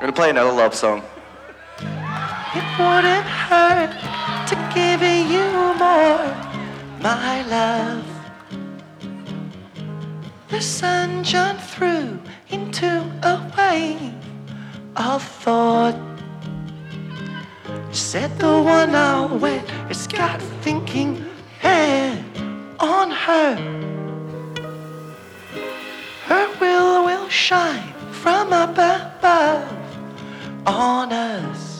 gonna play another love song. It wouldn't hurt to give you more, my love. The sun shone through into a wave of thought. You said the one I wed has got thinking head on her. Her will shine from up above on us.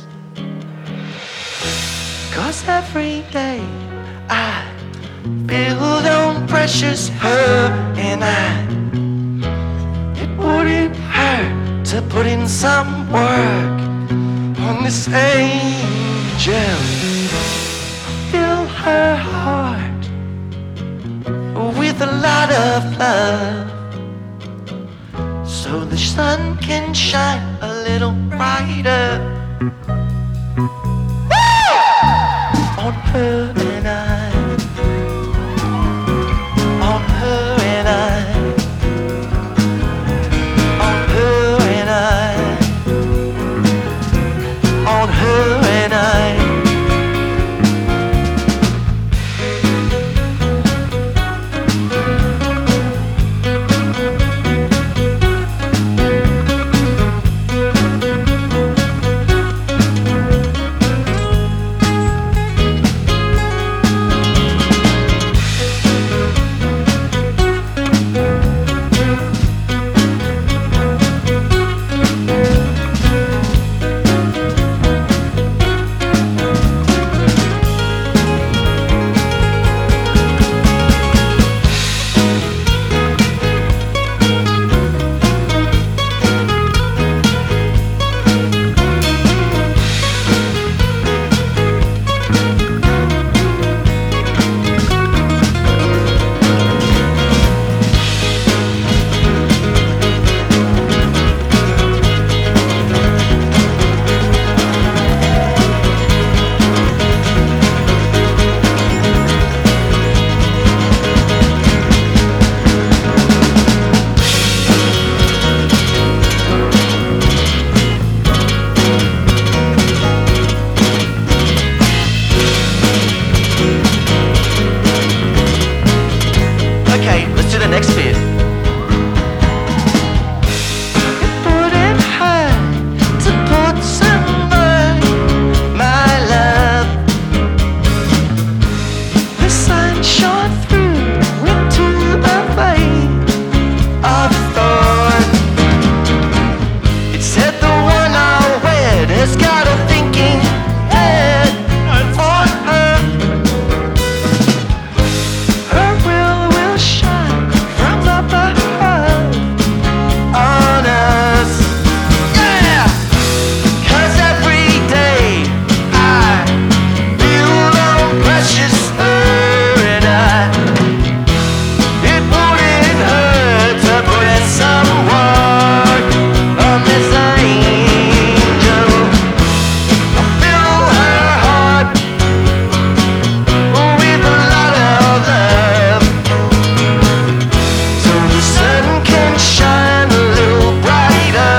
'Cause every day I build on precious her and it wouldn't hurt to put in some work on this angel. Fill her heart with a lot of love, so the sun can shine a little brighter on her and I, on her and I, on her and I, on her and I. Okay, let's do the next bit. It wouldn't hurt to put some word, my love. The sun shone through into a flame of thorn. It said the one I wed has got a thinking head on her. Her will shine from up above on us. Yeah! 'Cause every day I build on precious her and it wouldn't hurt to put in some work on this angel. I fill her heart with a lot of love, so the sun can shine a little brighter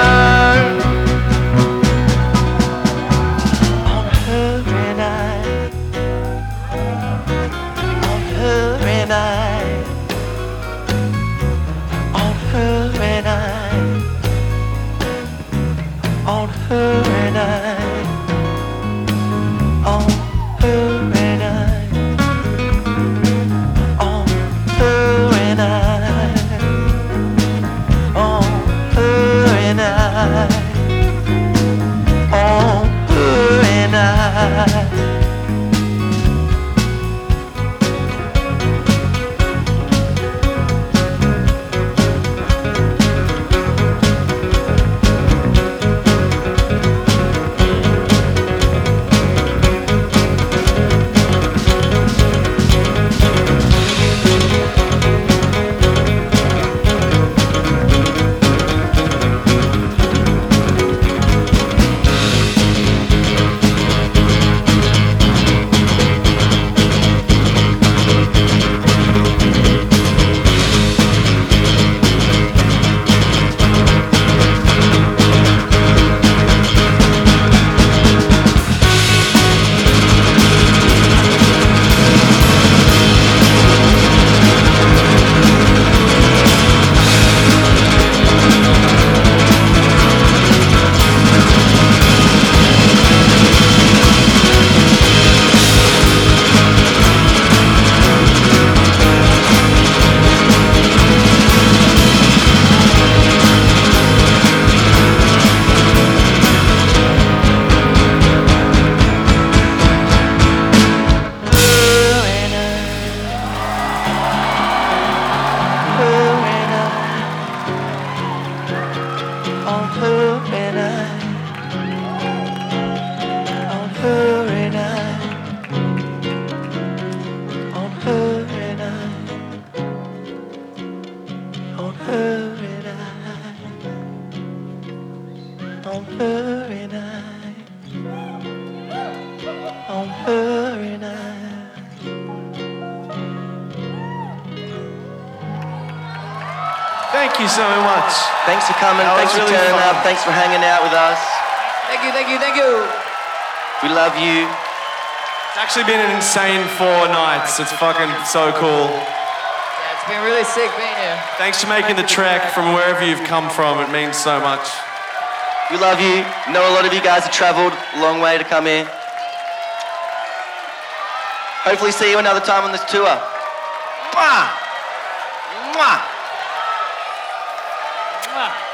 on her and I, on her and I, on her and I, on her and I, on her and I, on her and I, on her and I, on her and I. her and on her and on her and on her and on her and on her and Thank you so much. Thanks for coming, That thanks was for really turning fun. up, thanks for hanging out with us. Thank you, thank you, thank you. We love you. It's actually been an insane 4 nights. It's fucking so cool. Yeah, it's been really sick being here. Thanks for making the trek from wherever you've come from. It means so much. We love you. Know a lot of you guys have travelled a long way to come here. Hopefully see you another time on this tour. Mwah! Mwah! Mwah.